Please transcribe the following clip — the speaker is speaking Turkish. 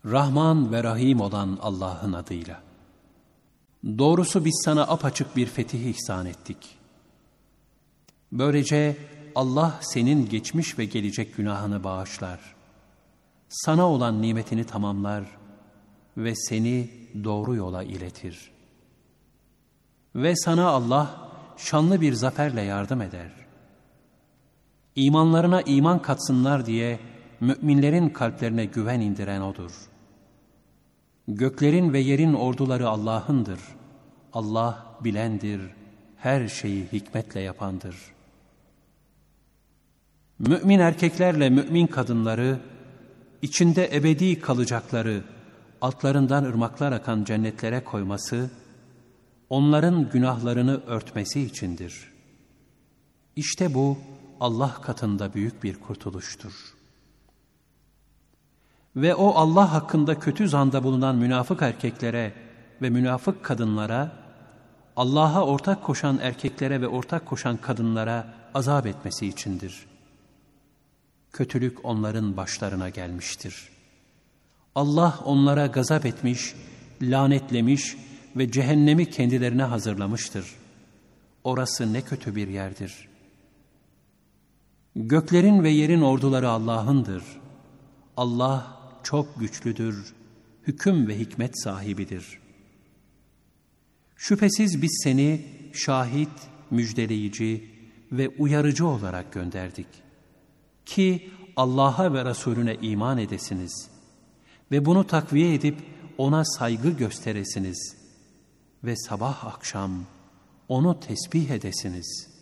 Rahman ve Rahim olan Allah'ın adıyla. Doğrusu biz sana apaçık bir fetih ihsan ettik. Böylece Allah senin geçmiş ve gelecek günahını bağışlar. Sana olan nimetini tamamlar ve seni doğru yola iletir. Ve sana Allah şanlı bir zaferle yardım eder. İmanlarına iman katsınlar diye müminlerin kalplerine güven indiren O'dur. Göklerin ve yerin orduları Allah'ındır. Allah bilendir, her şeyi hikmetle yapandır. Mümin erkeklerle mümin kadınları, içinde ebedi kalacakları, altlarından ırmaklar akan cennetlere koyması, onların günahlarını örtmesi içindir. İşte bu Allah katında büyük bir kurtuluştur. Ve o Allah hakkında kötü zanda bulunan münafık erkeklere ve münafık kadınlara, Allah'a ortak koşan erkeklere ve ortak koşan kadınlara azap etmesi içindir. Kötülük onların başlarına gelmiştir. Allah onlara gazap etmiş, lanetlemiş ve cehennemi kendilerine hazırlamıştır. Orası ne kötü bir yerdir. Göklerin ve yerin orduları Allah'ındır. Allah çok güçlüdür, hüküm ve hikmet sahibidir. Şüphesiz biz seni şahit, müjdeleyici ve uyarıcı olarak gönderdik. Ki Allah'a ve Resulüne iman edesiniz ve bunu takviye edip ona saygı gösteresiniz ve sabah akşam onu tesbih edesiniz.